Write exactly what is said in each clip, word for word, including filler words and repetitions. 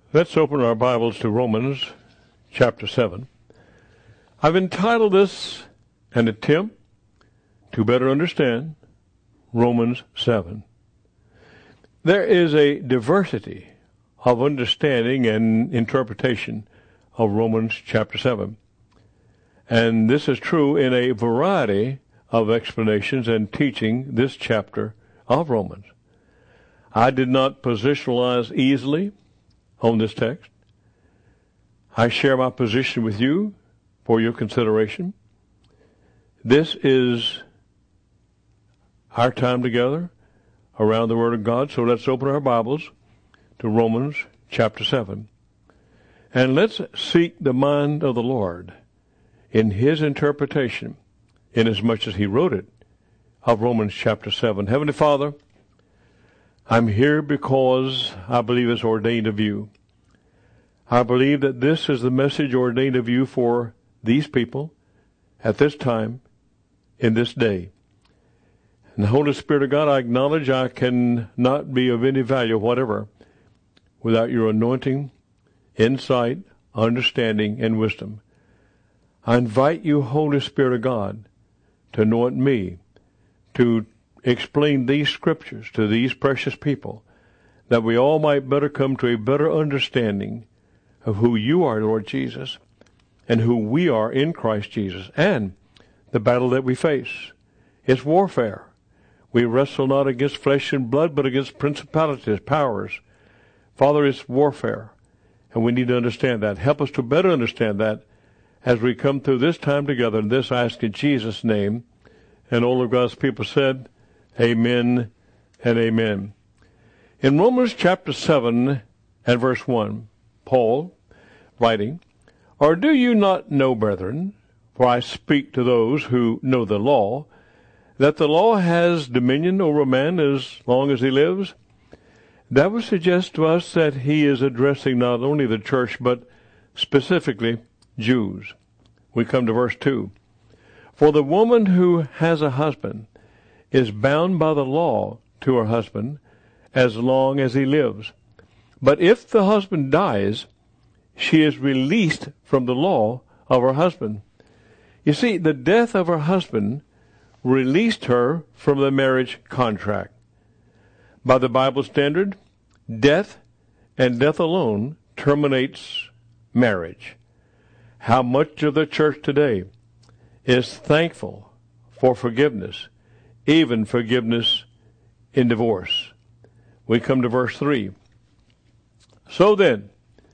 Let's open our Bibles to Romans chapter seven. I've entitled this An Attempt to Better Understand Romans seven. There is a diversity of understanding and interpretation of Romans chapter seven. And this is true in a variety of explanations and teaching this chapter of Romans. I did not positionalize easily on this text. I share my position with you for your consideration. This is our time together around the Word of God, so let's open our Bibles to Romans chapter seven. And let's seek the mind of the Lord in His interpretation, inasmuch as He wrote it, of Romans chapter seven. Heavenly Father, I'm here because I believe it's ordained of you. I believe that this is the message ordained of you for these people at this time, in this day. And the Holy Spirit of God, I acknowledge I cannot be of any value whatever without your anointing, insight, understanding, and wisdom. I invite you, Holy Spirit of God, to anoint me to explain these scriptures to these precious people, that we all might better come to a better understanding of who you are, Lord Jesus, and who we are in Christ Jesus, and the battle that we face. It's warfare. We wrestle not against flesh and blood, but against principalities, powers. Father, it's warfare, and we need to understand that. Help us to better understand that as we come through this time together. And this I ask in Jesus' name. And all of God's people said, amen and amen. In Romans chapter seven and verse one, Paul, writing, Or do you not know, brethren, for I speak to those who know the law, that the law has dominion over man as long as he lives? That would suggest to us that he is addressing not only the church, but specifically Jews. We come to verse two. For the woman who has a husband is bound by the law to her husband as long as he lives. But if the husband dies, she is released from the law of her husband. You see, the death of her husband released her from the marriage contract. By the Bible standard, death and death alone terminates marriage. How much of the church today is thankful for forgiveness, even forgiveness in divorce? We come to verse three. So then,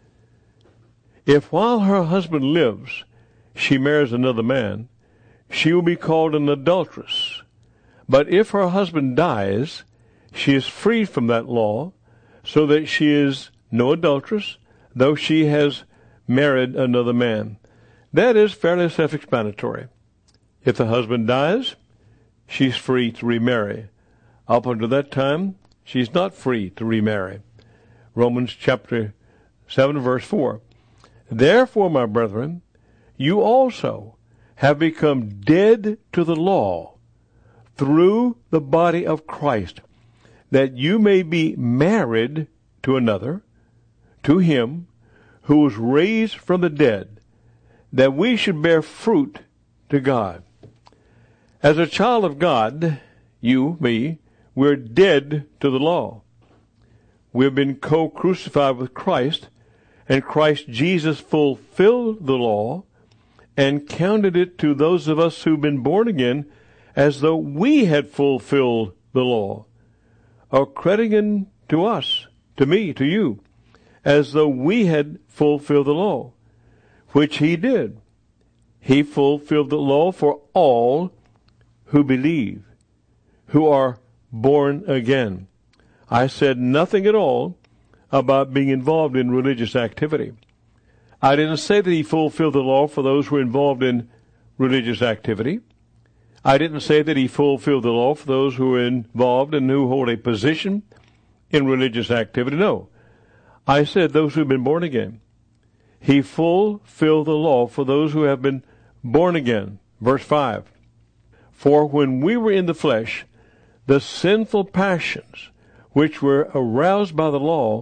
if while her husband lives, she marries another man, she will be called an adulteress. But if her husband dies, she is freed from that law, so that she is no adulteress, though she has married another man. That is fairly self-explanatory. If the husband dies, she's free to remarry. Up until that time, she's not free to remarry. Romans chapter seven, verse four. Therefore, my brethren, you also have become dead to the law through the body of Christ, that you may be married to another, to him who was raised from the dead, that we should bear fruit to God. As a child of God, you, me, we're dead to the law. We've been co-crucified with Christ, and Christ Jesus fulfilled the law and counted it to those of us who've been born again as though we had fulfilled the law, accrediting to us, to me, to you, as though we had fulfilled the law, which he did. He fulfilled the law for all who believe, who are born again. I said nothing at all about being involved in religious activity. I didn't say that he fulfilled the law for those who are involved in religious activity. I didn't say that he fulfilled the law for those who are involved and who hold a position in religious activity. No. I said those who have been born again. He fulfilled the law for those who have been born again. Verse five. For when we were in the flesh, the sinful passions which were aroused by the law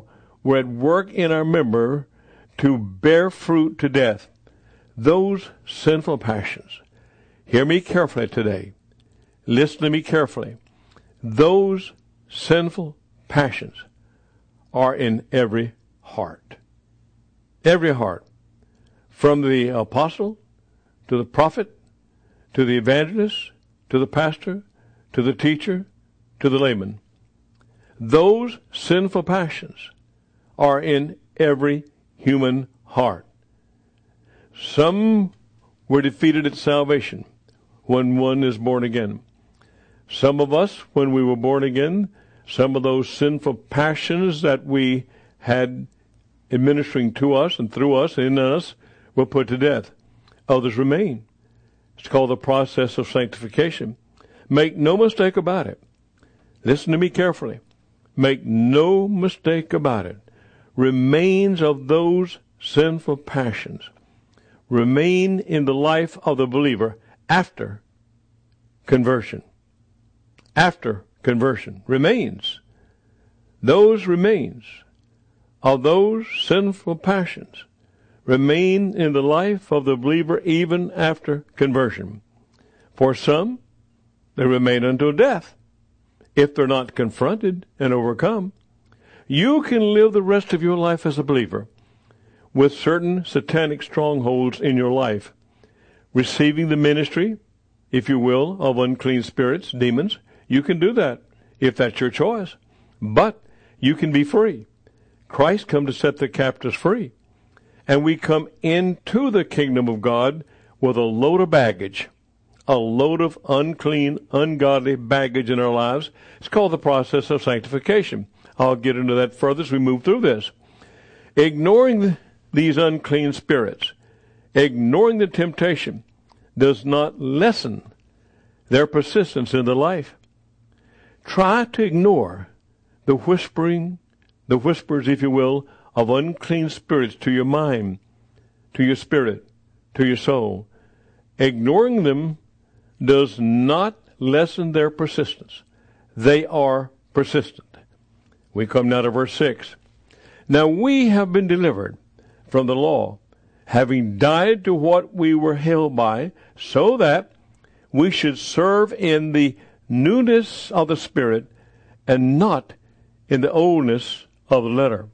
were at work in our member to bear fruit to death. Those sinful passions. Hear me carefully today. Listen to me carefully. Those sinful passions are in every heart. Every heart. From the apostle to the prophet, to the evangelist, to the pastor, to the teacher, to the layman. Those sinful passions are in every human heart. Some were defeated at salvation when one is born again. Some of us, when we were born again, some of those sinful passions that we had administering to us and through us and in us were put to death. Others remain. It's called the process of sanctification. Make no mistake about it. Listen to me carefully. Make no mistake about it. Remains of those sinful passions remain in the life of the believer after conversion. After conversion. Remains. Those remains of those sinful passions remain in the life of the believer even after conversion. For some, they remain until death if they're not confronted and overcome. You can live the rest of your life as a believer with certain satanic strongholds in your life, receiving the ministry, if you will, of unclean spirits, demons. You can do that if that's your choice. But you can be free. Christ come to set the captives free. And we come into the kingdom of God with a load of baggage, a load of unclean, ungodly baggage in our lives. It's called the process of sanctification. I'll get into that further as we move through this. Ignoring these unclean spirits, ignoring the temptation, does not lessen their persistence in the life. Try to ignore the whispering, the whispers, if you will, of unclean spirits to your mind, to your spirit, to your soul. Ignoring them does not lessen their persistence. They are persistent. We come now to verse six. Now we have been delivered from the law, having died to what we were held by, so that we should serve in the newness of the Spirit and not in the oldness of the letter.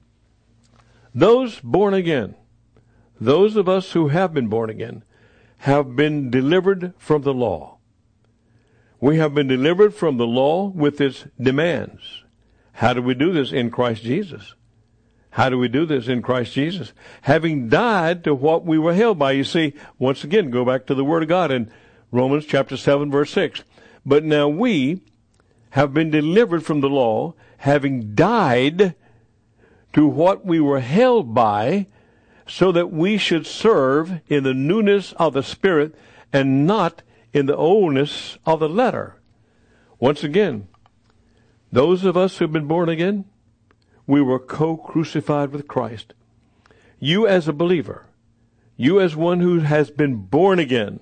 Those born again, those of us who have been born again, have been delivered from the law. We have been delivered from the law with its demands. How do we do this? In Christ Jesus. How do we do this? In Christ Jesus. Having died to what we were held by. You see, once again, go back to the Word of God in Romans chapter seven, verse six. But now we have been delivered from the law, having died to what we were held by, so that we should serve in the newness of the Spirit and not in the oldness of the letter. Once again, those of us who have been born again, we were co-crucified with Christ. You as a believer, you as one who has been born again,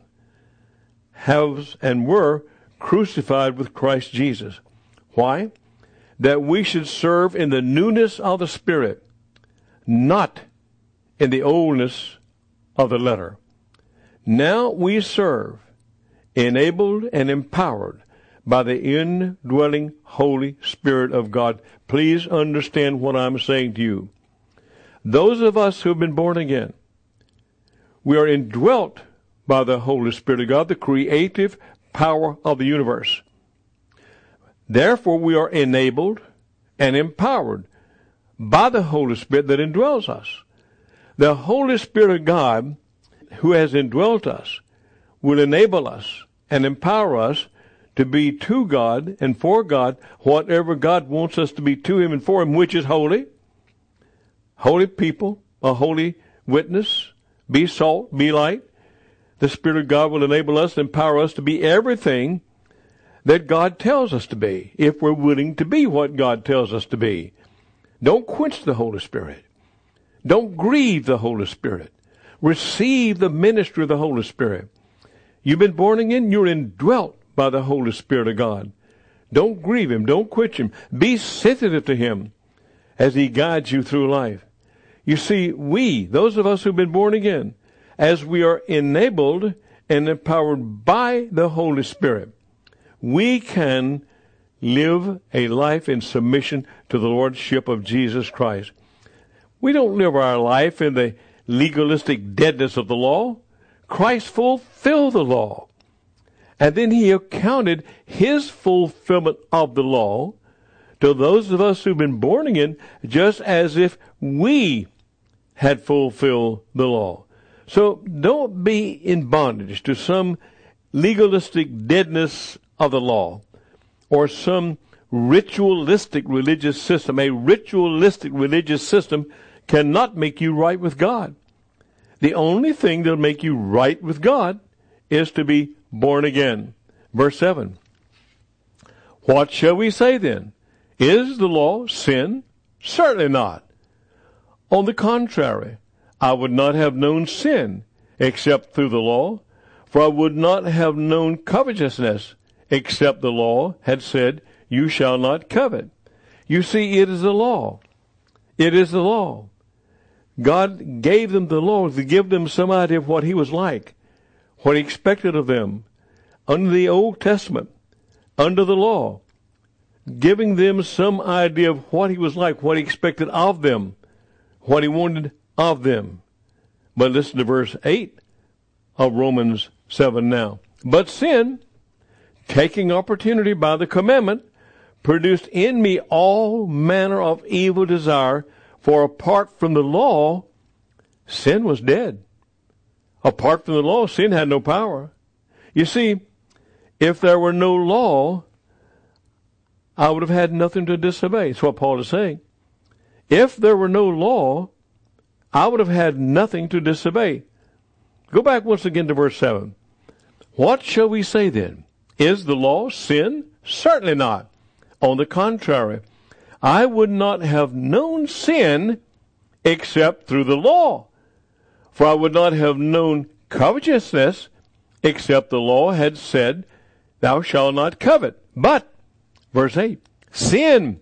have and were crucified with Christ Jesus. Why? That we should serve in the newness of the Spirit, not in the oldness of the letter. Now we serve, enabled and empowered by the indwelling Holy Spirit of God. Please understand what I'm saying to you. Those of us who have been born again, we are indwelt by the Holy Spirit of God, the creative power of the universe. Therefore, we are enabled and empowered by the Holy Spirit that indwells us. The Holy Spirit of God, who has indwelt us, will enable us and empower us to be to God and for God whatever God wants us to be to Him and for Him, which is holy. Holy people, a holy witness, be salt, be light. The Spirit of God will enable us and empower us to be everything that God tells us to be, if we're willing to be what God tells us to be. Don't quench the Holy Spirit. Don't grieve the Holy Spirit. Receive the ministry of the Holy Spirit. You've been born again, you're indwelt by the Holy Spirit of God. Don't grieve Him. Don't quench Him. Be sensitive to Him as he guides you through life. You see, we, those of us who've been born again, as we are enabled and empowered by the Holy Spirit, we can live a life in submission to the Lordship of Jesus Christ. We don't live our life in the legalistic deadness of the law. Christ fulfilled the law. And then he accounted his fulfillment of the law to those of us who've been born again, just as if we had fulfilled the law. So don't be in bondage to some legalistic deadness of the law or some ritualistic religious system. A ritualistic religious system cannot make you right with God. The only thing that'll make you right with God is to be born again. Verse seven. What shall we say then? Is the law sin? Certainly not. On the contrary, I would not have known sin except through the law, for I would not have known covetousness except the law had said, you shall not covet. You see, it is the law. It is the law. God gave them the law to give them some idea of what he was like, what he expected of them under the Old Testament, under the law, giving them some idea of what he was like, what he expected of them, what he wanted of them. But listen to verse eight of Romans seven now. But sin, taking opportunity by the commandment, produced in me all manner of evil desire, for apart from the law, sin was dead. Apart from the law, sin had no power. You see, if there were no law, I would have had nothing to disobey. That's what Paul is saying. If there were no law, I would have had nothing to disobey. Go back once again to verse seven. What shall we say then? Is the law sin? Certainly not. On the contrary, I would not have known sin except through the law. For I would not have known covetousness except the law had said, thou shalt not covet. But, verse eight, sin,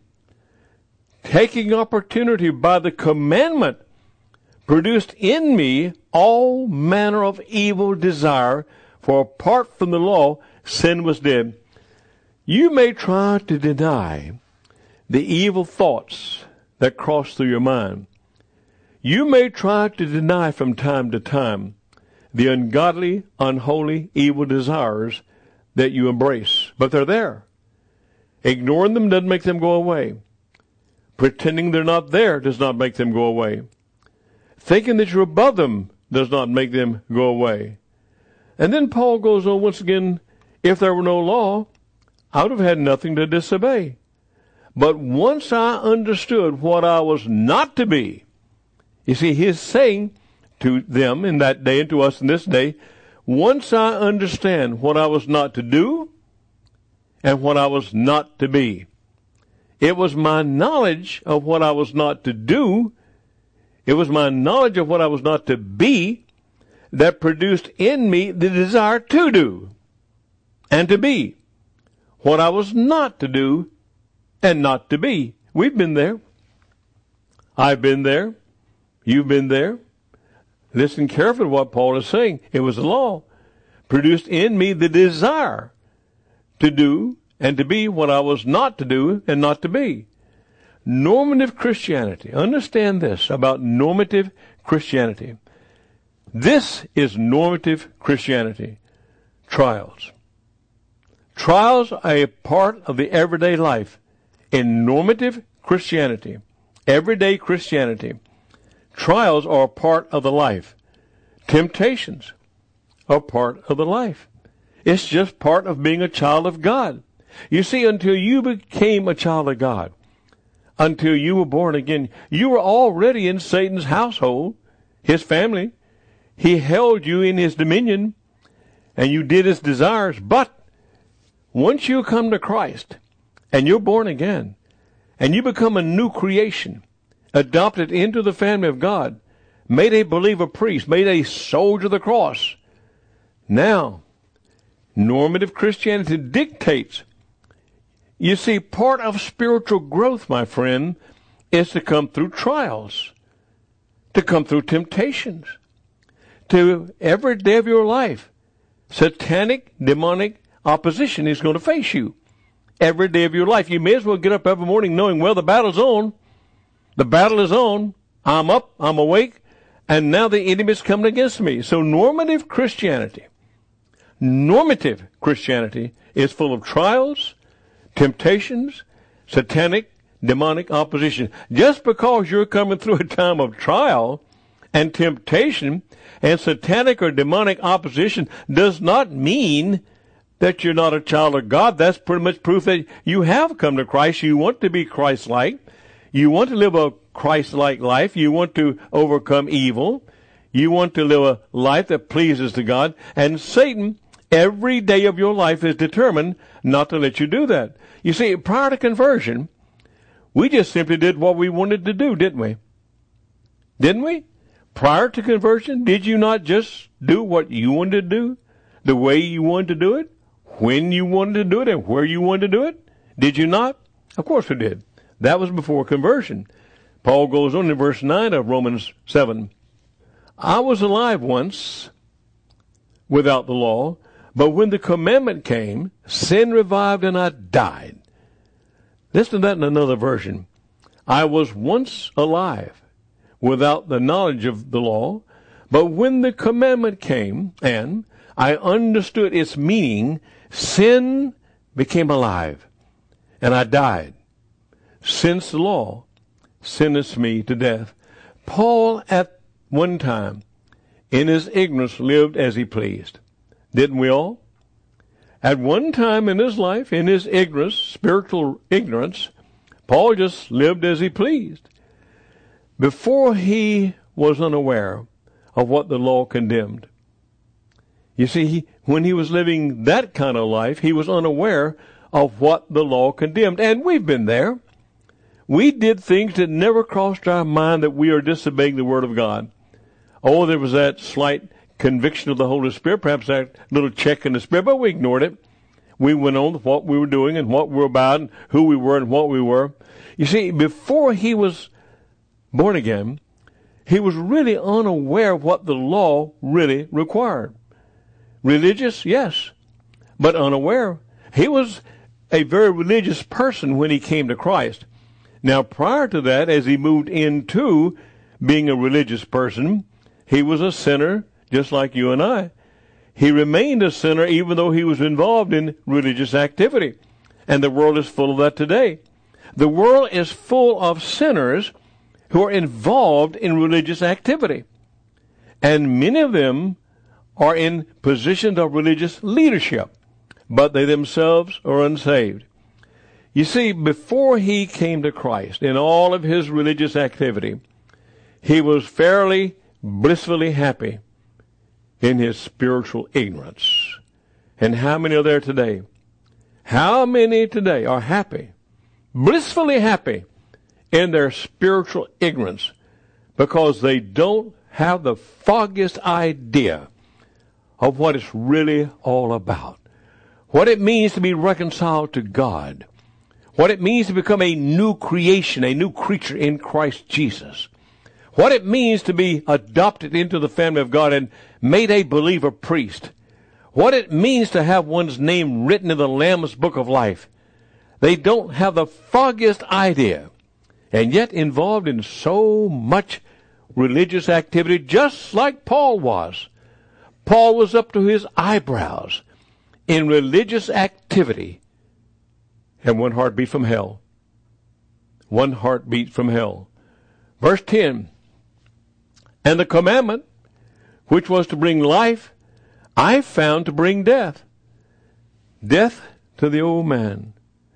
taking opportunity by the commandment, produced in me all manner of evil desire, for apart from the law, sin was dead. You may try to deny the evil thoughts that cross through your mind. You may try to deny from time to time the ungodly, unholy, evil desires that you embrace, but they're there. Ignoring them doesn't make them go away. Pretending they're not there does not make them go away. Thinking that you're above them does not make them go away. And then Paul goes on once again, if there were no law, I would have had nothing to disobey. But once I understood what I was not to be, you see, he's saying to them in that day and to us in this day, once I understand what I was not to do and what I was not to be, it was my knowledge of what I was not to do, it was my knowledge of what I was not to be that produced in me the desire to do and to be what I was not to do and not to be. We've been there. I've been there. You've been there. Listen carefully to what Paul is saying. It was the law produced in me the desire to do and to be what I was not to do and not to be. Normative Christianity. Understand this about normative Christianity. This is normative Christianity. Trials. Trials are a part of the everyday life. In normative Christianity, everyday Christianity, trials are a part of the life. Temptations are part of the life. It's just part of being a child of God. You see, until you became a child of God, until you were born again, you were already in Satan's household, his family. He held you in his dominion, and you did his desires. But once you come to Christ, and you're born again, and you become a new creation, adopted into the family of God, made a believer priest, made a soldier of the cross, now, normative Christianity dictates. You see, part of spiritual growth, my friend, is to come through trials, to come through temptations, to every day of your life. Satanic, demonic opposition is going to face you every day of your life. You may as well get up every morning knowing, well, the battle's on. The battle is on. I'm up, I'm awake, and now the enemy's coming against me. So normative Christianity, normative Christianity is full of trials, temptations, satanic, demonic opposition. Just because you're coming through a time of trial and temptation and satanic or demonic opposition does not mean that you're not a child of God. That's pretty much proof that you have come to Christ. You want to be Christ-like. You want to live a Christ-like life. You want to overcome evil. You want to live a life that pleases to God. And Satan, every day of your life, is determined not to let you do that. You see, prior to conversion, we just simply did what we wanted to do, didn't we? Didn't we? Prior to conversion, did you not just do what you wanted to do, the way you wanted to do it, when you wanted to do it, and where you wanted to do it? Did you not? Of course we did. That was before conversion. Paul goes on in verse nine of Romans seven. I was alive once without the law, but when the commandment came, sin revived and I died. Listen to that in another version. I was once alive without the knowledge of the law, but when the commandment came and I understood its meaning, sin became alive and I died. Since the law sentenced me to death. Paul at one time in his ignorance lived as he pleased. Didn't we all? At one time in his life, in his ignorance, spiritual ignorance, Paul just lived as he pleased. Before he was unaware of what the law condemned. You see, he, when he was living that kind of life, he was unaware of what the law condemned. And we've been there. We did things that never crossed our mind that we are disobeying the Word of God. Oh, there was that slight conviction of the Holy Spirit, perhaps that little check in the Spirit, but we ignored it. We went on with what we were doing and what we were about and who we were and what we were. You see, before he was born again, he was really unaware of what the law really required. Religious, yes, but unaware. He was a very religious person when he came to Christ. Now, prior to that, as he moved into being a religious person, he was a sinner just like you and I. He remained a sinner even though he was involved in religious activity. And the world is full of that today. The world is full of sinners who are involved in religious activity. And many of them are in positions of religious leadership, but they themselves are unsaved. You see, before he came to Christ, in all of his religious activity, he was fairly blissfully happy in his spiritual ignorance. And how many are there today? How many today are happy, blissfully happy in their spiritual ignorance because they don't have the foggiest idea of what it's really all about, what it means to be reconciled to God, what it means to become a new creation, a new creature in Christ Jesus, what it means to be adopted into the family of God and made a believer priest, what it means to have one's name written in the Lamb's Book of Life. They don't have the foggiest idea, and yet involved in so much religious activity, just like Paul was. Paul was up to his eyebrows in religious activity. And one heartbeat from hell. One heartbeat from hell. Verse ten. And the commandment, which was to bring life, I found to bring death. Death to the old man.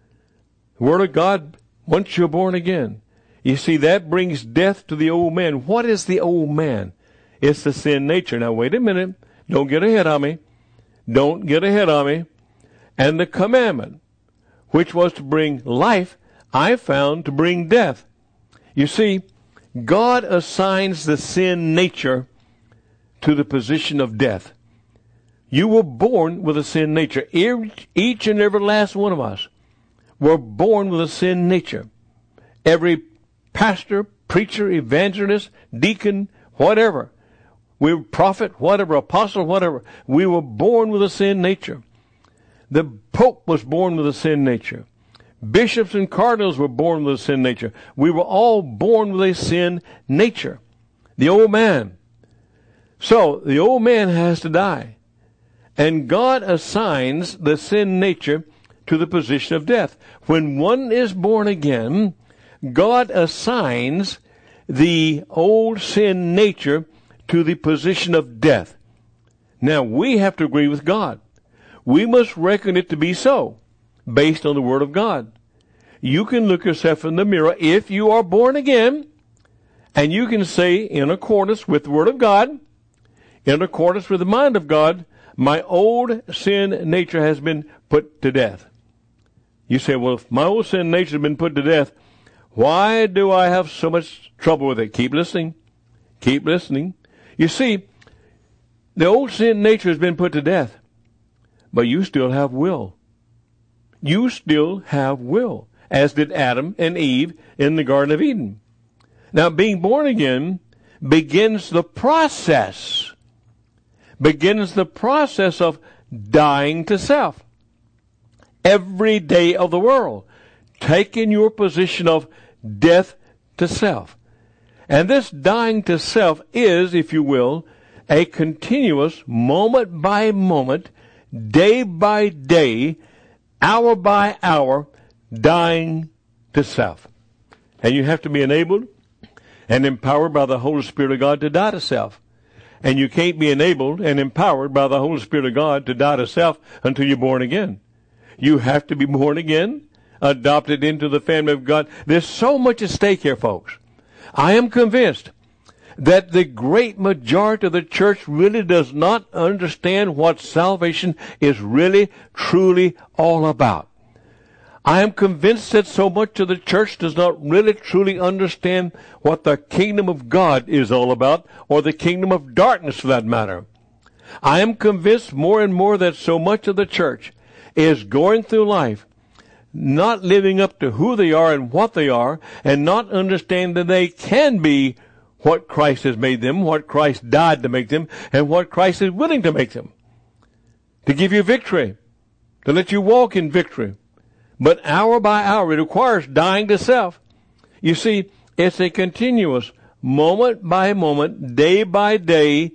The Word of God, once you're born again, you see, that brings death to the old man. What is the old man? It's the sin nature. Now, wait a minute. Don't get ahead of me. Don't get ahead of me. And the commandment, which was to bring life, I found to bring death. You see, God assigns the sin nature to the position of death. You were born with a sin nature. Each and every last one of us were born with a sin nature. Every pastor, preacher, evangelist, deacon, whatever. We were prophet, whatever, apostle, whatever. We were born with a sin nature. The Pope was born with a sin nature. Bishops and cardinals were born with a sin nature. We were all born with a sin nature. The old man. So, the old man has to die. And God assigns the sin nature to the position of death. When one is born again, God assigns the old sin nature to the position of death. Now, we have to agree with God. We must reckon it to be so, based on the Word of God. You can look yourself in the mirror if you are born again, and you can say, in accordance with the Word of God, in accordance with the mind of God, my old sin nature has been put to death. You say, well, if my old sin nature has been put to death, why do I have so much trouble with it? Keep listening. Keep listening. You see, the old sin nature has been put to death, but you still have will. You still have will, as did Adam and Eve in the Garden of Eden. Now, being born again begins the process, begins the process of dying to self. Every day of the world, taking your position of death to self. And this dying to self is, if you will, a continuous, moment by moment, day by day, hour by hour, dying to self. And you have to be enabled and empowered by the Holy Spirit of God to die to self. And you can't be enabled and empowered by the Holy Spirit of God to die to self until you're born again. You have to be born again, adopted into the family of God. There's so much at stake here, folks. I am convinced that the great majority of the church really does not understand what salvation is really, truly all about. I am convinced that so much of the church does not really, truly understand what the kingdom of God is all about, or the kingdom of darkness for that matter. I am convinced more and more that so much of the church is going through life not living up to who they are and what they are, and not understanding that they can be what Christ has made them, what Christ died to make them, and what Christ is willing to make them. To give you victory, to let you walk in victory. But hour by hour, it requires dying to self. You see, it's a continuous, moment by moment, day by day,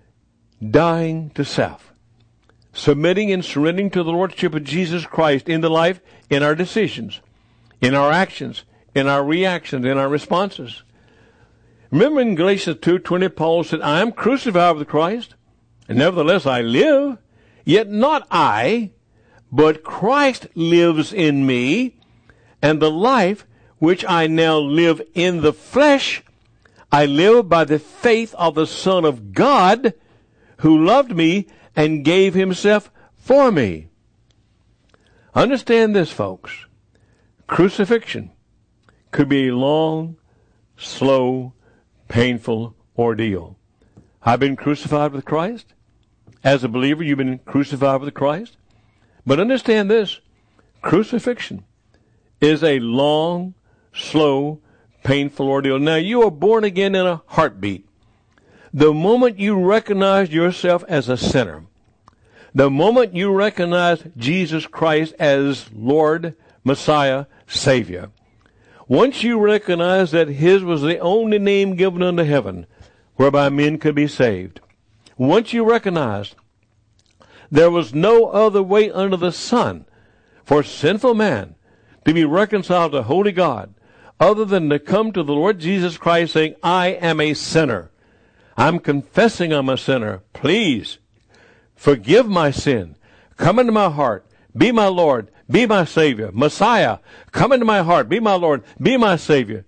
dying to self. Submitting and surrendering to the Lordship of Jesus Christ in the life, in our decisions, in our actions, in our reactions, in our responses. Remember in Galatians two twenty, Paul said, I am crucified with Christ, and nevertheless I live, yet not I, but Christ lives in me, and the life which I now live in the flesh, I live by the faith of the Son of God, who loved me and gave himself for me. Understand this, folks. Crucifixion could be a long, slow, painful ordeal. I've been crucified with Christ. As a believer, you've been crucified with Christ. But understand this. Crucifixion is a long, slow, painful ordeal. Now, you are born again in a heartbeat. The moment you recognize yourself as a sinner, the moment you recognize Jesus Christ as Lord, Messiah, Savior, once you recognize that his was the only name given unto heaven whereby men could be saved, once you recognize there was no other way under the sun for sinful man to be reconciled to holy God other than to come to the Lord Jesus Christ saying, I am a sinner. I'm confessing I'm a sinner. Please forgive my sin. Come into my heart. Be my Lord. Be my Savior. Messiah, come into my heart. Be my Lord. Be my Savior.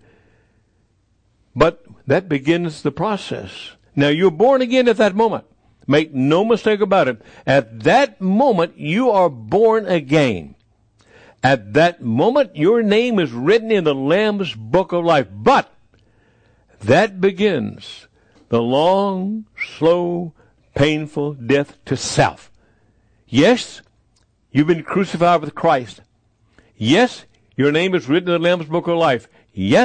But that begins the process. Now, you're born again at that moment. Make no mistake about it. At that moment, you are born again. At that moment, your name is written in the Lamb's Book of Life. But that begins the long, slow, painful death to self. Yes, you've been crucified with Christ. Yes, your name is written in the Lamb's Book of Life. Yes,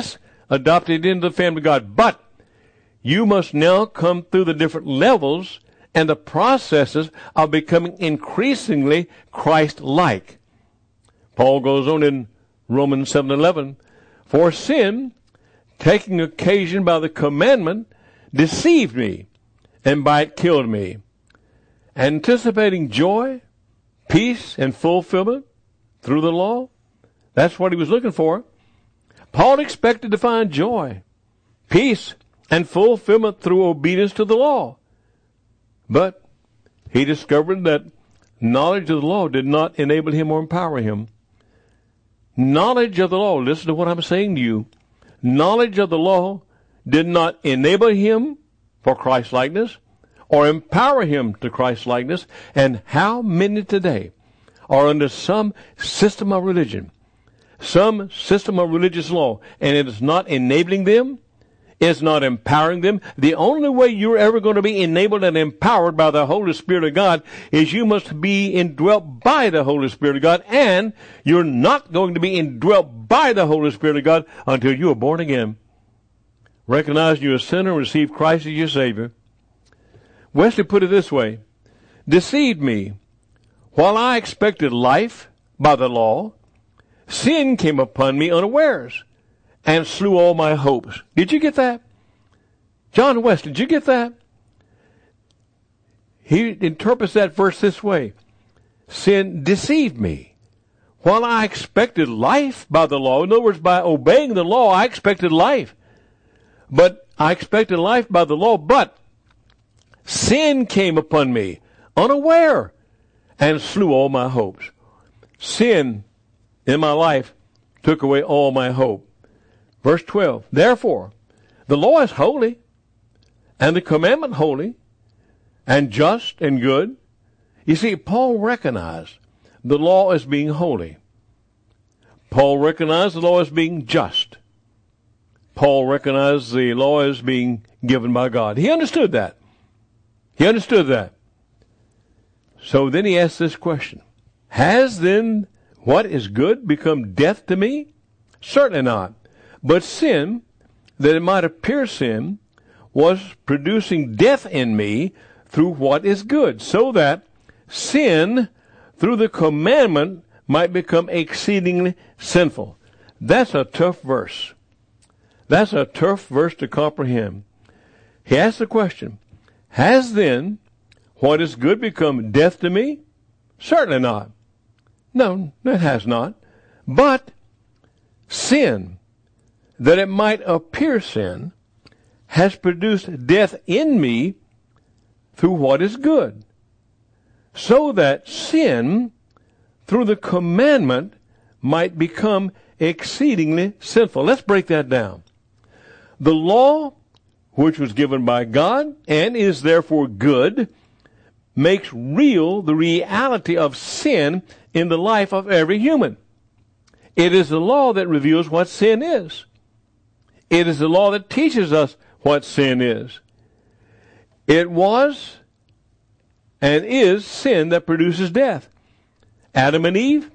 adopted into the family of God. But you must now come through the different levels and the processes of becoming increasingly Christ-like. Paul goes on in Romans seven eleven, for sin, taking occasion by the commandment, deceived me, and by it killed me. Anticipating joy, peace, and fulfillment through the law. That's what he was looking for. Paul expected to find joy, peace, and fulfillment through obedience to the law. But he discovered that knowledge of the law did not enable him or empower him. Knowledge of the law, listen to what I'm saying to you. Knowledge of the law did not enable him for Christ-likeness or empower him to Christ-likeness. And how many today are under some system of religion, some system of religious law, and it is not enabling them, it's not empowering them? The only way you're ever going to be enabled and empowered by the Holy Spirit of God is you must be indwelt by the Holy Spirit of God, and you're not going to be indwelt by the Holy Spirit of God until you are born again. Recognize you're a sinner and receive Christ as your Savior. Wesley put it this way, deceived me. While I expected life by the law, sin came upon me unawares and slew all my hopes. Did you get that? John Wesley, did you get that? He interprets that verse this way. Sin deceived me. While I expected life by the law, in other words, by obeying the law, I expected life. But I expected life by the law, but sin came upon me unaware and slew all my hopes. Sin in my life took away all my hope. Verse twelve, therefore, the law is holy, and the commandment holy, and just and good. You see, Paul recognized the law as being holy. Paul recognized the law as being just. Paul recognized the law as being given by God. He understood that. He understood that. So then he asked this question. Has then what is good become death to me? Certainly not. But sin, that it might appear sin, was producing death in me through what is good, so that sin, through the commandment, might become exceedingly sinful. That's a tough verse. That's a tough verse to comprehend. He asked the question, has then what is good become death to me? Certainly not. No, it has not. But sin, that it might appear sin, has produced death in me through what is good, so that sin, through the commandment, might become exceedingly sinful. Let's break that down. The law, which was given by God and is therefore good, makes real the reality of sin in the life of every human. It is the law that reveals what sin is. It is the law that teaches us what sin is. It was and is sin that produces death. Adam and Eve,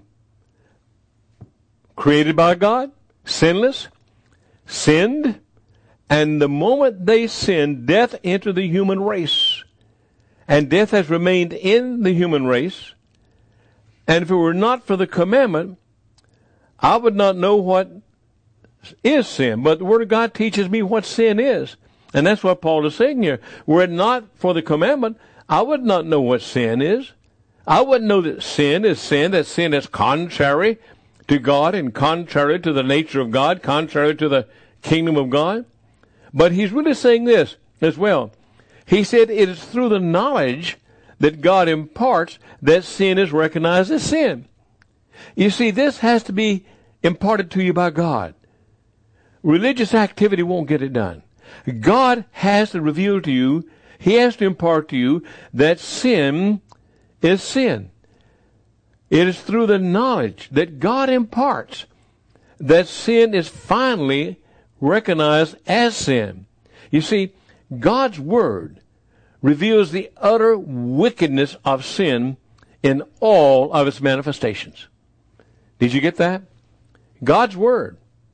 created by God, sinless, sinned, and the moment they sinned, death entered the human race. And death has remained in the human race. And if it were not for the commandment, I would not know what is sin. But the Word of God teaches me what sin is. And that's what Paul is saying here. Were it not for the commandment, I would not know what sin is. I wouldn't know that sin is sin, that sin is contrary to God and contrary to the nature of God, contrary to the kingdom of God. But he's really saying this as well. He said it is through the knowledge that God imparts that sin is recognized as sin. You see, this has to be imparted to you by God. Religious activity won't get it done. God has to reveal to you, He has to impart to you that sin is sin. It is through the knowledge that God imparts that sin is finally recognized as sin. You see, God's Word reveals the utter wickedness of sin in all of its manifestations. Did you get that? God's Word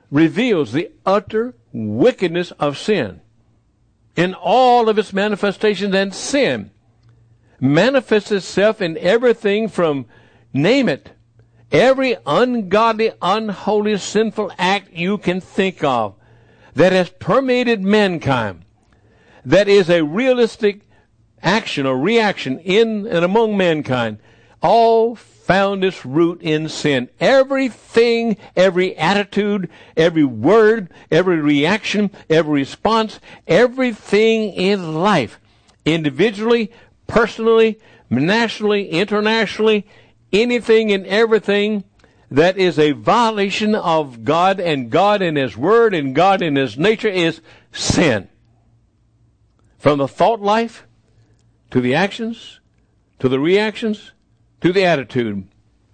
reveals the utter wickedness of sin in all of its manifestations, and sin manifests itself in everything from, name it, every ungodly, unholy, sinful act you can think of that has permeated mankind, that is a realistic action or reaction in and among mankind, all found its root in sin. Everything, every attitude, every word, every reaction, every response, everything in life, individually, personally, nationally, internationally, anything and everything that is a violation of God and God in His Word and God in His nature is sin. From the thought life to the actions, to the reactions, to the attitude.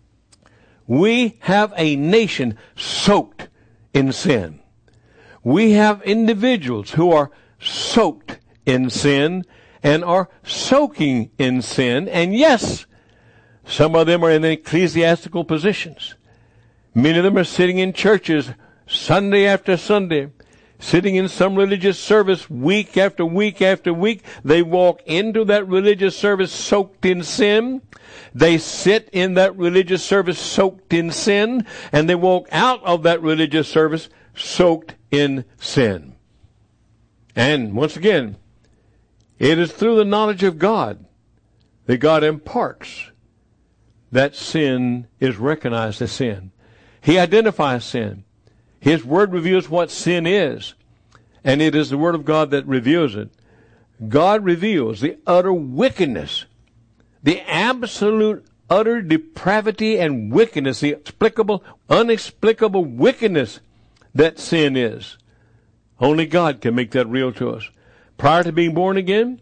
We have a nation soaked in sin. We have individuals who are soaked in sin and are soaking in sin. And yes, some of them are in ecclesiastical positions. Many of them are sitting in churches Sunday after Sunday, sitting in some religious service week after week after week. They walk into that religious service soaked in sin. They sit in that religious service soaked in sin, and they walk out of that religious service soaked in sin. And once again, it is through the knowledge of God that God imparts that sin is recognized as sin. He identifies sin. His Word reveals what sin is, and it is the Word of God that reveals it. God reveals the utter wickedness, the absolute utter depravity and wickedness, the explicable, unexplicable wickedness that sin is. Only God can make that real to us. Prior to being born again,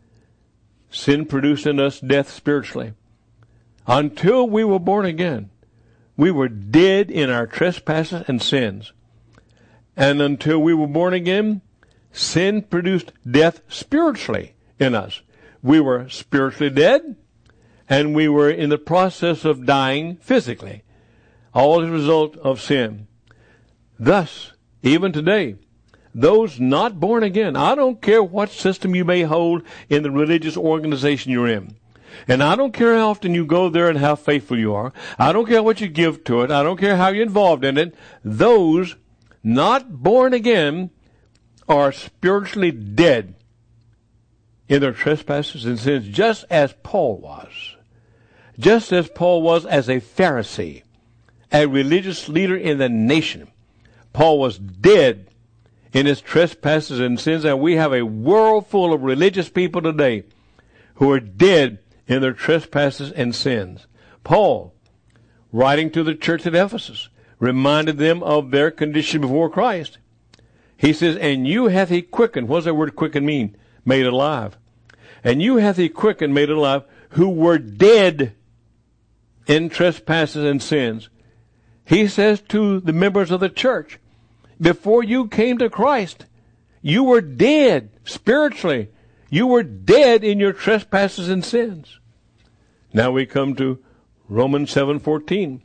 sin produced in us death spiritually. Until we were born again, we were dead in our trespasses and sins. And until we were born again, sin produced death spiritually in us. We were spiritually dead, and we were in the process of dying physically, all as a result of sin. Thus, even today, those not born again, I don't care what system you may hold in the religious organization you're in, and I don't care how often you go there and how faithful you are, I don't care what you give to it, I don't care how you're involved in it, those not born again are spiritually dead in their trespasses and sins, just as Paul was. Just as Paul was as a Pharisee, a religious leader in the nation. Paul was dead in his trespasses and sins, and we have a world full of religious people today who are dead in their trespasses and sins. Paul, writing to the church at Ephesus, reminded them of their condition before Christ. He says, and you hath he quickened. What does that word quicken mean? Made alive. And you hath he quickened, made alive, who were dead in trespasses and sins. He says to the members of the church, before you came to Christ, you were dead spiritually. You were dead in your trespasses and sins. Now we come to Romans seven fourteen.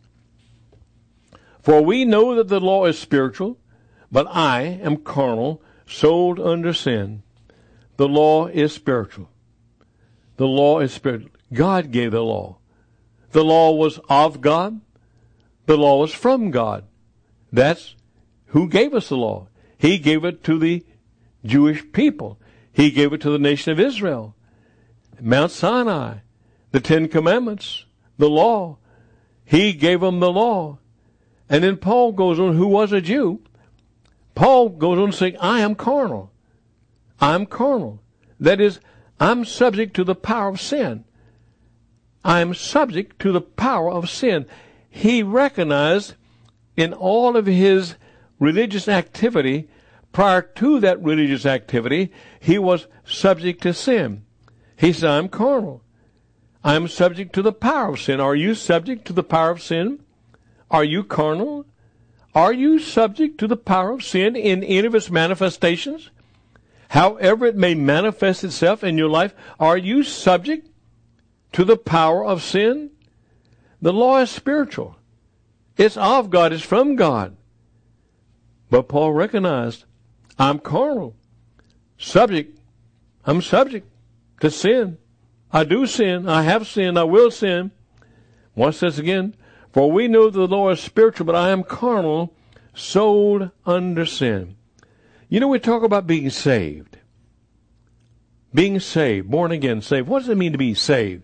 For we know that the law is spiritual, but I am carnal, sold under sin. The law is spiritual. The law is spiritual. God gave the law. The law was of God. The law was from God. That's who gave us the law. He gave it to the Jewish people. He gave it to the nation of Israel. Mount Sinai, the Ten Commandments, the law. He gave them the law. And then Paul goes on, who was a Jew. Paul goes on saying, I am carnal. I'm carnal. That is, I'm subject to the power of sin. I am subject to the power of sin. He recognized in all of his religious activity, prior to that religious activity, he was subject to sin. He said, I'm carnal. I'm subject to the power of sin. Are you subject to the power of sin? Are you carnal? Are you subject to the power of sin in any of its manifestations? However it may manifest itself in your life, are you subject to the power of sin? The law is spiritual. It's of God. It's from God. But Paul recognized, I'm carnal, subject, I'm subject to sin. I do sin, I have sinned, I will sin. Watch this again. For we know that the law is spiritual, but I am carnal, sold under sin. You know, we talk about being saved. Being saved, born again, saved. What does it mean to be saved?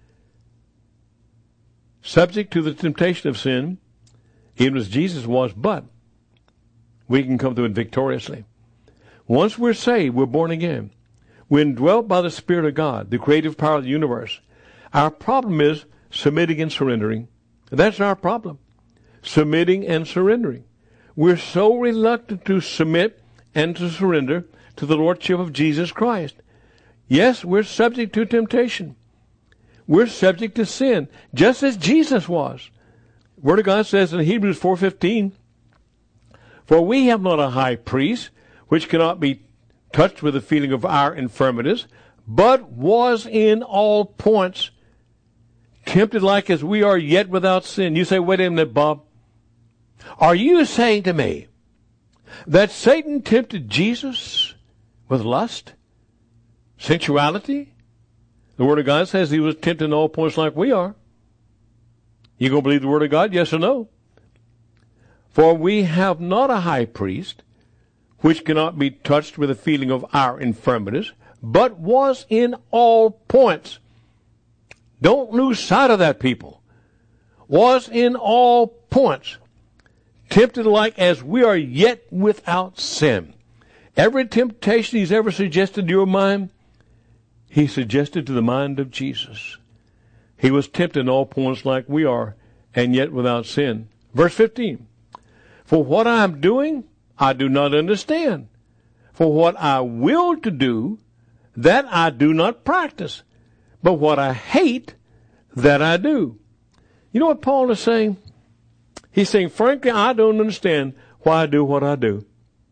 Subject to the temptation of sin, even as Jesus was, but we can come through it victoriously. Once we're saved, we're born again. We're indwelt by the Spirit of God, the creative power of the universe. Our problem is submitting and surrendering. That's our problem. Submitting and surrendering. We're so reluctant to submit and to surrender to the Lordship of Jesus Christ. Yes, we're subject to temptation. We're subject to sin, just as Jesus was. Word of God says in Hebrews four fifteen, for we have not a high priest, which cannot be touched with the feeling of our infirmities, but was in all points tempted like as we are, yet without sin. You say, wait a minute, Bob. Are you saying to me that Satan tempted Jesus with lust, sensuality? The Word of God says he was tempted in all points like we are. You going to believe the Word of God, yes or no? For we have not a high priest, which cannot be touched with the feeling of our infirmities, but was in all points. Don't lose sight of that, people. Was in all points tempted like as we are, yet without sin. Every temptation he's ever suggested to your mind, he suggested to the mind of Jesus. He was tempted in all points like we are, and yet without sin. Verse fifteen. For what I am doing, I do not understand. For what I will to do, that I do not practice. But what I hate, that I do. You know what Paul is saying? He's saying, frankly, I don't understand why I do what I do.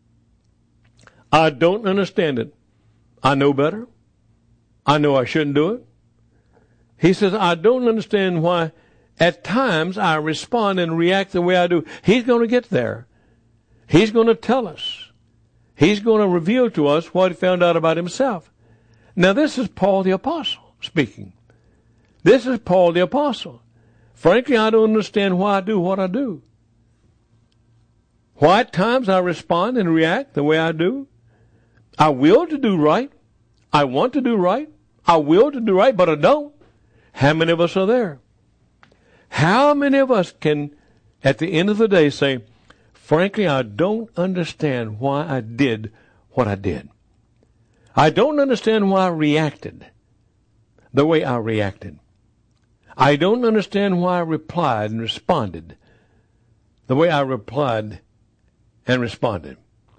I don't understand it. I know better. I know I shouldn't do it. He says, I don't understand why at times I respond and react the way I do. He's going to get there. He's going to tell us. He's going to reveal to us what he found out about himself. Now, this is Paul the Apostle speaking. This is Paul the Apostle. Frankly, I don't understand why I do what I do. Why at times I respond and react the way I do. I will to do right. I want to do right. I will to do right, but I don't. How many of us are there? How many of us can, at the end of the day, say, frankly, I don't understand why I did what I did. I don't understand why I reacted the way I reacted. I don't understand why I replied and responded the way I replied and responded.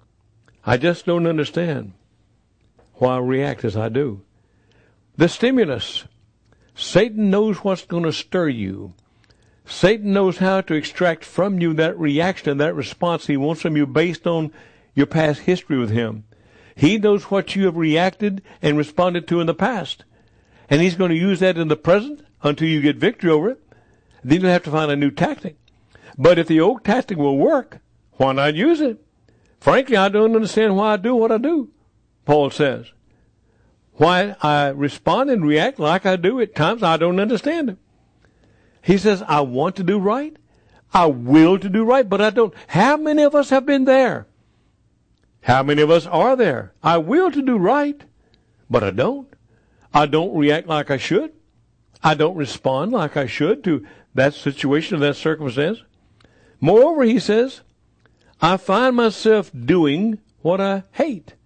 I just don't understand why I react as I do. The stimulus. Satan knows what's going to stir you. Satan knows how to extract from you that reaction, that response he wants from you based on your past history with him. He knows what you have reacted and responded to in the past. And he's going to use that in the present until you get victory over it. Then you'll have to find a new tactic. But if the old tactic will work, why not use it? Frankly, I don't understand why I do what I do, Paul says. Why I respond and react like I do at times, I don't understand it. He says, I want to do right. I will to do right, but I don't. How many of us have been there? How many of us are there? I will to do right, but I don't. I don't react like I should. I don't respond like I should to that situation or that circumstance. Moreover, he says, I find myself doing what I hate.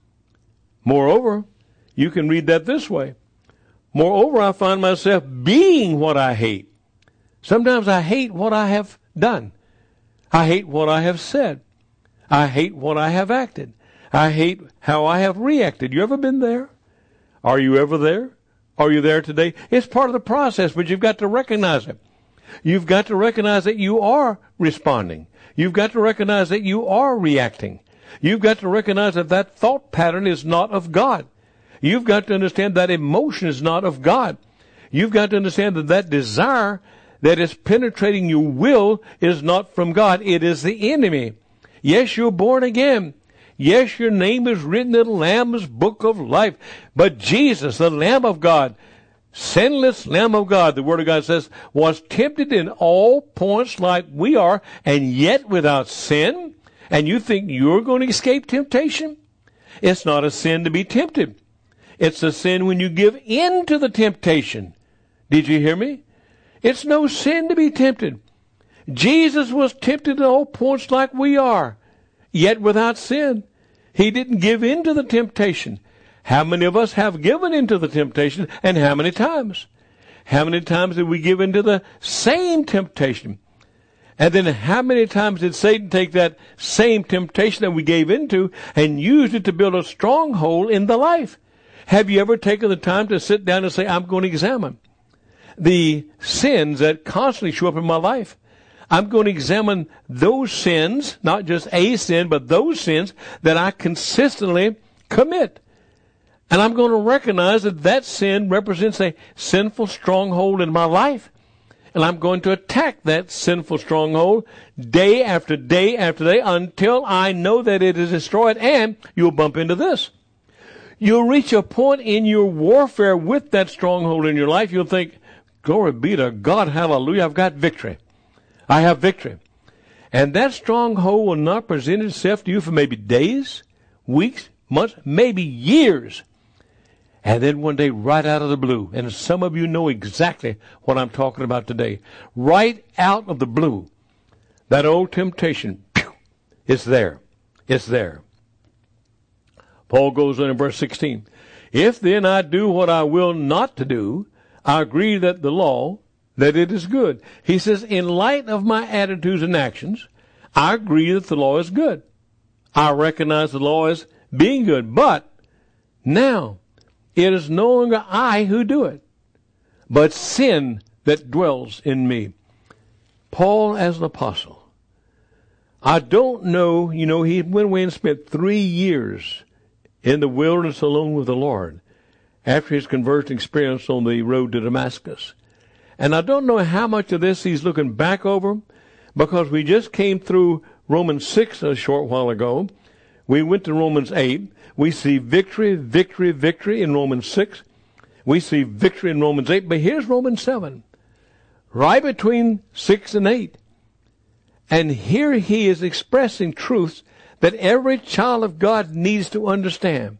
Moreover, you can read that this way. Moreover, I find myself being what I hate. Sometimes I hate what I have done. I hate what I have said. I hate what I have acted. I hate how I have reacted. You ever been there? Are you ever there? Are you there today? It's part of the process, but you've got to recognize it. You've got to recognize that you are responding. You've got to recognize that you are reacting. You've got to recognize that that thought pattern is not of God. You've got to understand that emotion is not of God. You've got to understand that that desire that is penetrating your will is not from God. It is the enemy. Yes, you're born again. Yes, your name is written in the Lamb's book of life. But Jesus, the Lamb of God, sinless Lamb of God, the Word of God says, was tempted in all points like we are, and yet without sin. And you think you're going to escape temptation? It's not a sin to be tempted. It's a sin when you give in to the temptation. Did you hear me? It's no sin to be tempted. Jesus was tempted at all points like we are, yet without sin. He didn't give in to the temptation. How many of us have given into the temptation, and how many times? How many times did we give into the same temptation? And then how many times did Satan take that same temptation that we gave into and use it to build a stronghold in the life? Have you ever taken the time to sit down and say, I'm going to examine the sins that constantly show up in my life? I'm going to examine those sins, not just a sin, but those sins that I consistently commit. And I'm going to recognize that that sin represents a sinful stronghold in my life. And I'm going to attack that sinful stronghold day after day after day until I know that it is destroyed. And you'll bump into this. You'll reach a point in your warfare with that stronghold in your life. You'll think, glory be to God, hallelujah, I've got victory. I have victory. And that stronghold will not present itself to you for maybe days, weeks, months, maybe years. And then one day, right out of the blue, and some of you know exactly what I'm talking about today, right out of the blue, that old temptation, it's there. It's there. Paul goes on in verse sixteen. If then I do what I will not to do, I agree that the law, that it is good. He says, in light of my attitudes and actions, I agree that the law is good. I recognize the law as being good. But now, it is no longer I who do it, but sin that dwells in me. Paul as an apostle. I don't know, you know, he went away and spent three years in the wilderness alone with the Lord after his conversion experience on the road to Damascus. And I don't know how much of this he's looking back over, because we just came through Romans six a short while ago. We went to Romans eight. We see victory, victory, victory in Romans six. We see victory in Romans eight. But here's Romans seven, right between six and eight. And here he is expressing truths that every child of God needs to understand.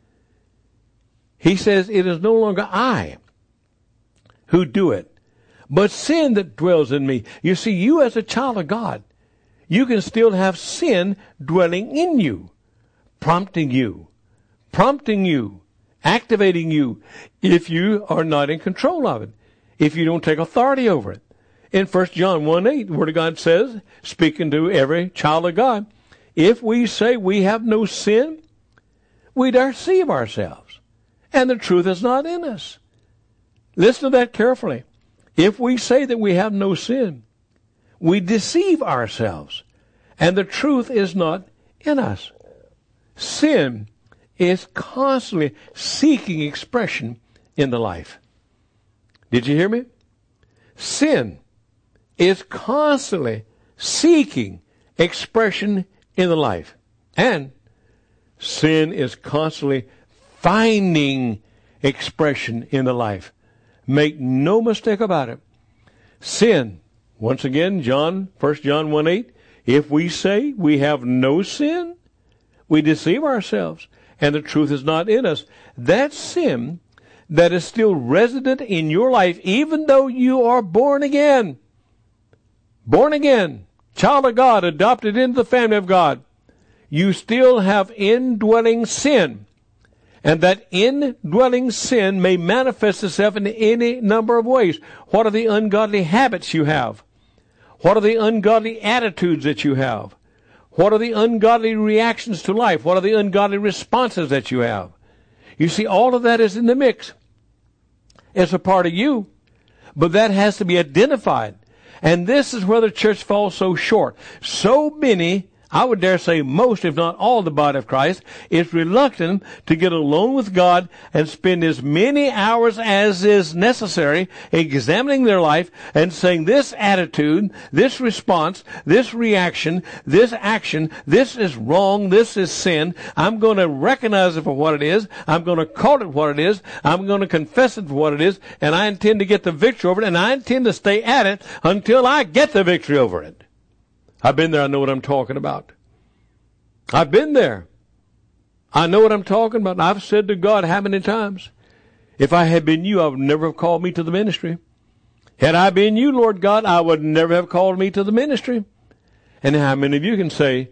He says, it is no longer I who do it, but sin that dwells in me. You see, you as a child of God, you can still have sin dwelling in you, prompting you, prompting you, activating you, if you are not in control of it, if you don't take authority over it. In First John one eight, the Word of God says, speaking to every child of God, if we say we have no sin, we deceive ourselves, and the truth is not in us. Listen to that carefully. If we say that we have no sin, we deceive ourselves, and the truth is not in us. Sin is constantly seeking expression in the life. Did you hear me? Sin is constantly seeking expression in the life. And sin is constantly finding expression in the life. Make no mistake about it. Sin, once again, John, First John one eight, if we say we have no sin, we deceive ourselves, and the truth is not in us. That sin that is still resident in your life, even though you are born again, born again, child of God, adopted into the family of God, you still have indwelling sin. And that indwelling sin may manifest itself in any number of ways. What are the ungodly habits you have? What are the ungodly attitudes that you have? What are the ungodly reactions to life? What are the ungodly responses that you have? You see, all of that is in the mix. It's a part of you, but that has to be identified. And this is where the church falls so short. So many I would dare say most, if not all, the body of Christ is reluctant to get alone with God and spend as many hours as is necessary examining their life and saying this attitude, this response, this reaction, this action, this is wrong, this is sin. I'm going to recognize it for what it is. I'm going to call it what it is. I'm going to confess it for what it is. And I intend to get the victory over it. And I intend to stay at it until I get the victory over it. I've been there. I know what I'm talking about. I've been there. I know what I'm talking about. I've said to God how many times, if I had been you, I would never have called me to the ministry. Had I been you, Lord God, I would never have called me to the ministry. And how many of you can say,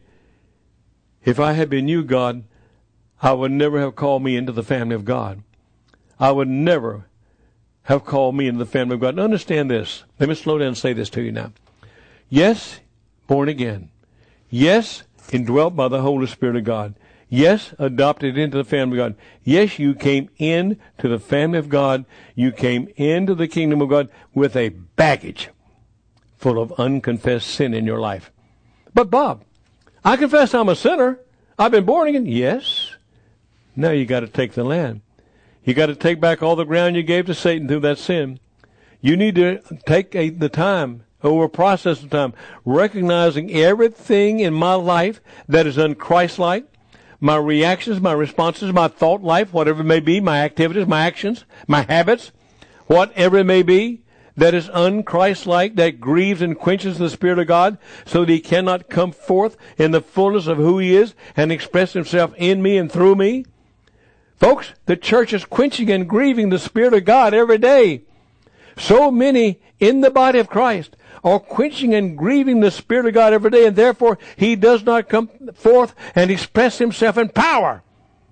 if I had been you, God, I would never have called me into the family of God. I would never have called me into the family of God. Now understand this. Let me slow down and say this to you now. Yes, born again. Yes, indwelt by the Holy Spirit of God. Yes, adopted into the family of God. Yes, you came in to the family of God. You came into the kingdom of God with a baggage full of unconfessed sin in your life. But Bob, I confess I'm a sinner. I've been born again. Yes. Now you got to take the land. You got to take back all the ground you gave to Satan through that sin. You need to take a, the time, over a process of time, recognizing everything in my life that is un-Christ-like, my reactions, my responses, my thought life, whatever it may be, my activities, my actions, my habits, whatever it may be, that is un-Christ-like, that grieves and quenches the Spirit of God so that he cannot come forth in the fullness of who he is and express himself in me and through me. Folks, the church is quenching and grieving the Spirit of God every day. So many in the body of Christ are quenching and grieving the Spirit of God every day, and therefore he does not come forth and express himself in power.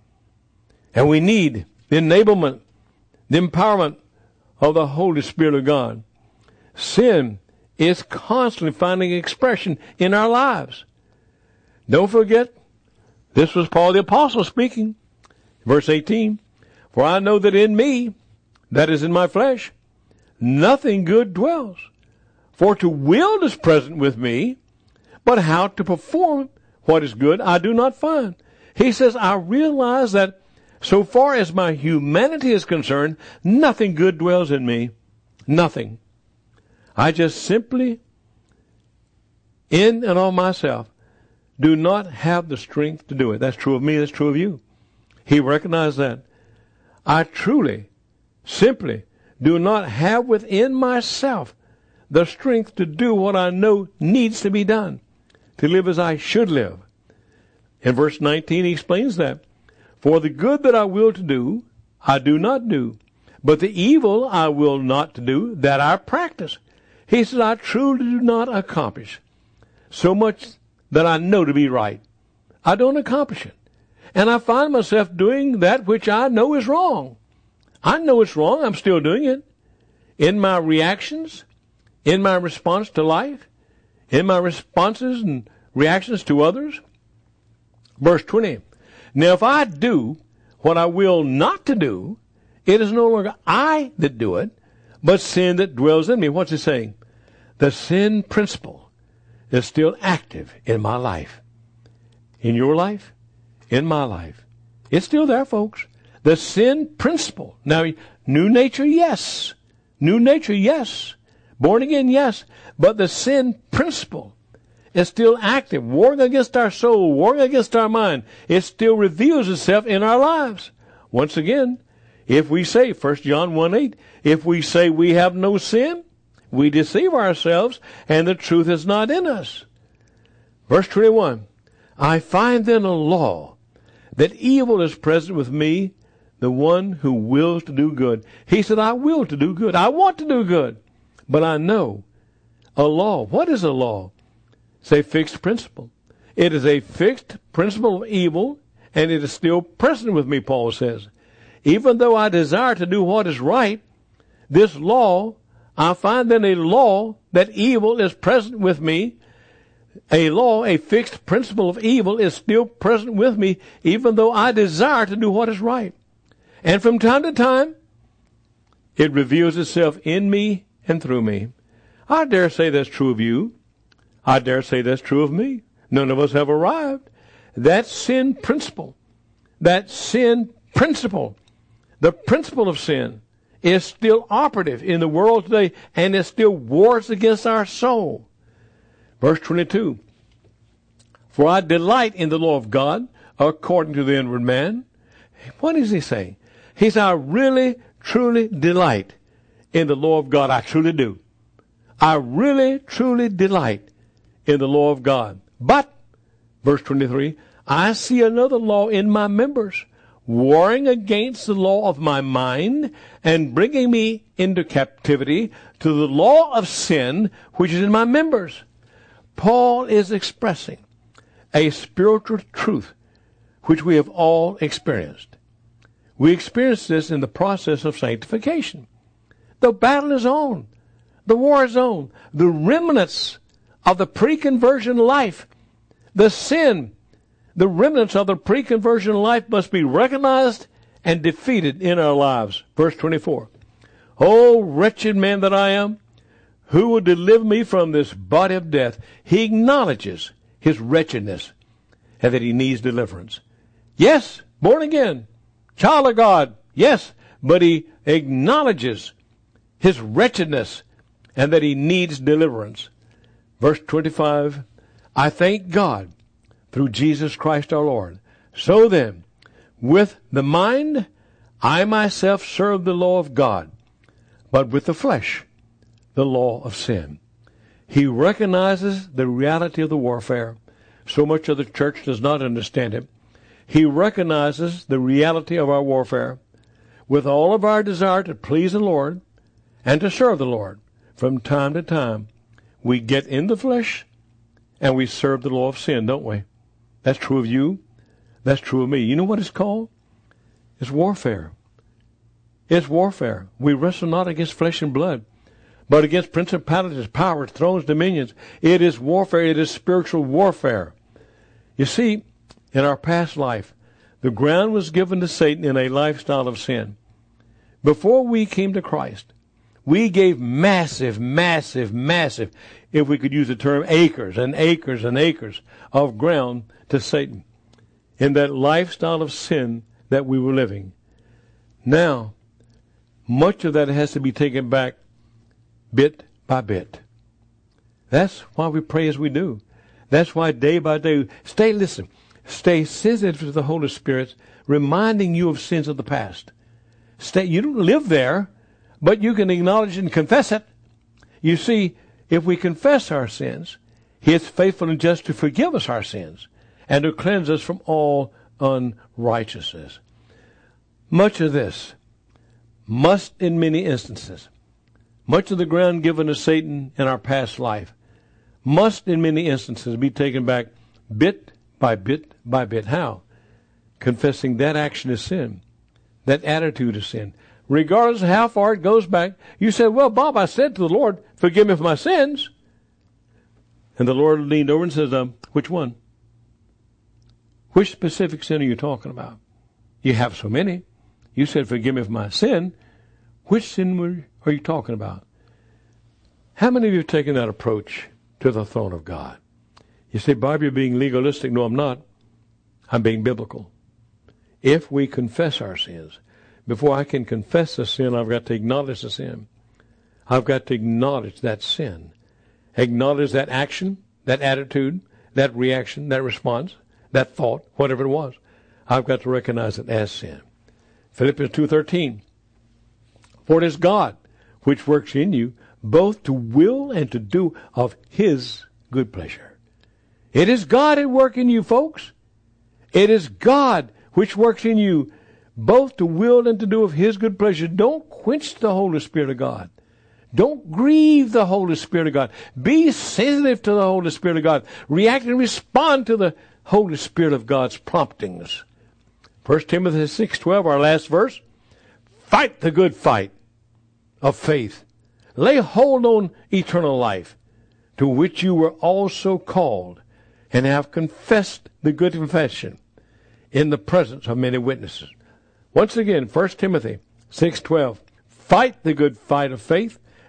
And we need the enablement, the empowerment of the Holy Spirit of God. Sin is constantly finding expression in our lives. Don't forget, this was Paul the Apostle speaking. Verse eighteen, for I know that in me, that is in my flesh, nothing good dwells. For to will is present with me, but how to perform what is good I do not find. He says, I realize that so far as my humanity is concerned, nothing good dwells in me. Nothing. I just simply, in and of myself, do not have the strength to do it. That's true of me. That's true of you. He recognized that. I truly, simply do not have within myself the strength to do what I know needs to be done, to live as I should live. In verse nineteen, he explains that. For the good that I will to do, I do not do. But the evil I will not to do, that I practice. He says, I truly do not accomplish so much that I know to be right. I don't accomplish it. And I find myself doing that which I know is wrong. I know it's wrong. I'm still doing it. In my reactions, in my response to life, in my responses and reactions to others. Verse twenty. Now if I do what I will not to do, it is no longer I that do it, but sin that dwells in me. What's it saying? The sin principle is still active in my life. In your life? In my life. It's still there, folks. The sin principle. Now, new nature, yes. New nature, yes. Born again, yes. But the sin principle is still active, warring against our soul, warring against our mind. It still reveals itself in our lives. Once again, if we say, First John one eight, if we say we have no sin, we deceive ourselves, and the truth is not in us. Verse twenty-one, I find then a law, that evil is present with me, the one who wills to do good. He said, I will to do good. I want to do good. But I know a law. What is a law? It's a fixed principle. It is a fixed principle of evil, and it is still present with me, Paul says. Even though I desire to do what is right, this law, I find then a law that evil is present with me. A law, a fixed principle of evil is still present with me, even though I desire to do what is right. And from time to time, it reveals itself in me and through me. I dare say that's true of you. I dare say that's true of me. None of us have arrived. That sin principle, that sin principle, the principle of sin is still operative in the world today, and it still wars against our soul. Verse twenty-two, for I delight in the law of God according to the inward man. What is he saying? He said, I really, truly delight in the law of God. I truly do. I really, truly delight in the law of God. But, verse twenty-three, I see another law in my members, warring against the law of my mind and bringing me into captivity to the law of sin which is in my members. Paul is expressing a spiritual truth which we have all experienced. We experience this in the process of sanctification. The battle is on. The war is on. The remnants of the pre-conversion life, the sin, the remnants of the pre-conversion life must be recognized and defeated in our lives. Verse twenty-four. O wretched man that I am, who will deliver me from this body of death? He acknowledges his wretchedness and that he needs deliverance. Yes, born again, child of God, yes, but he acknowledges his wretchedness and that he needs deliverance. Verse twenty-five, I thank God through Jesus Christ our Lord. So then, with the mind, I myself serve the law of God, but with the flesh, the law of sin. He recognizes the reality of the warfare. So much of the church does not understand it. He recognizes the reality of our warfare. With all of our desire to please the Lord and to serve the Lord, from time to time, we get in the flesh and we serve the law of sin, don't we? That's true of you. That's true of me. You know what it's called? It's warfare. It's warfare. We wrestle not against flesh and blood, but against principalities, powers, thrones, dominions. It is warfare. It is spiritual warfare. You see, in our past life, the ground was given to Satan in a lifestyle of sin. Before we came to Christ, we gave massive, massive, massive, if we could use the term, acres and acres and acres of ground to Satan in that lifestyle of sin that we were living. Now, much of that has to be taken back bit by bit. That's why we pray as we do. That's why day by day, stay, listen, stay sensitive to the Holy Spirit, reminding you of sins of the past. Stay, you don't live there, but you can acknowledge and confess it. You see, if we confess our sins, He is faithful and just to forgive us our sins and to cleanse us from all unrighteousness. Much of this must, in many instances, much of the ground given to Satan in our past life, must in many instances be taken back bit by bit by bit. How? Confessing that action is sin, that attitude is sin. Regardless of how far it goes back, you said, well, Bob, I said to the Lord, forgive me for my sins. And the Lord leaned over and says, um, which one? Which specific sin are you talking about? You have so many. You said, forgive me for my sin. Which sin were, are you talking about? How many of you have taken that approach to the throne of God? You say, Bob, you're being legalistic. No, I'm not. I'm being biblical. If we confess our sins, before I can confess the sin, I've got to acknowledge the sin. I've got to acknowledge that sin. Acknowledge that action, that attitude, that reaction, that response, that thought, whatever it was. I've got to recognize it as sin. Philippians two thirteen. For it is God which works in you both to will and to do of His good pleasure. It is God at work in you, folks. It is God which works in you both to will and to do of His good pleasure. Don't quench the Holy Spirit of God. Don't grieve the Holy Spirit of God. Be sensitive to the Holy Spirit of God. React and respond to the Holy Spirit of God's promptings. First Timothy six twelve, our last verse. Fight the good fight of faith. Lay hold on eternal life, to which you were also called, and have confessed the good confession in the presence of many witnesses. Once again, First Timothy six twelve. Fight the good fight of faith.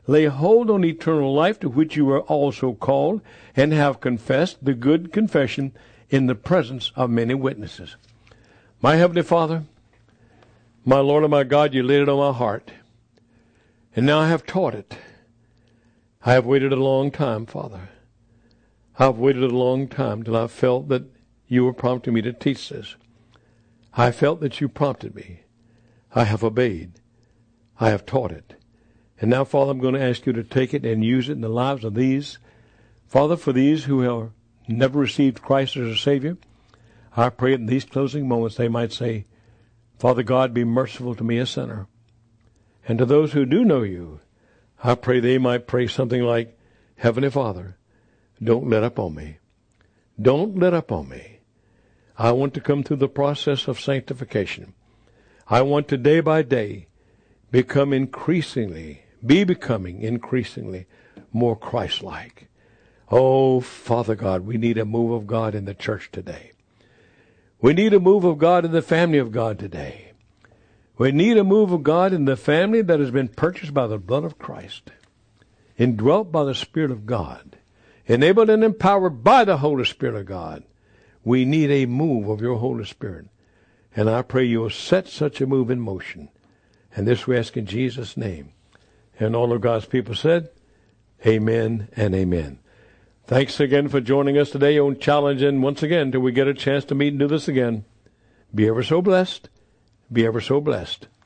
lay hold on eternal life, to which you were also called, and have confessed the good confession in the presence of many witnesses. My Heavenly Father, my Lord and my God, you laid it on my heart, and now I have taught it. I have waited a long time, Father. I have waited a long time till I felt that you were prompting me to teach this. I felt that you prompted me. I have obeyed. I have taught it. And now, Father, I'm going to ask you to take it and use it in the lives of these. Father, for these who have never received Christ as a Savior, I pray in these closing moments they might say, Father God, be merciful to me, a sinner. And to those who do know you, I pray they might pray something like, Heavenly Father, don't let up on me. Don't let up on me. I want to come through the process of sanctification. I want to day by day become increasingly, be becoming increasingly more Christ-like. Oh, Father God, we need a move of God in the church today. We need a move of God in the family of God today. We need a move of God in the family that has been purchased by the blood of Christ, indwelt by the Spirit of God, enabled and empowered by the Holy Spirit of God. We need a move of your Holy Spirit. And I pray you will set such a move in motion. And this we ask in Jesus' name. And all of God's people said, amen and amen. Thanks again for joining us today on Challenge. And once again, till we get a chance to meet and do this again, be ever so blessed. Be ever so blessed.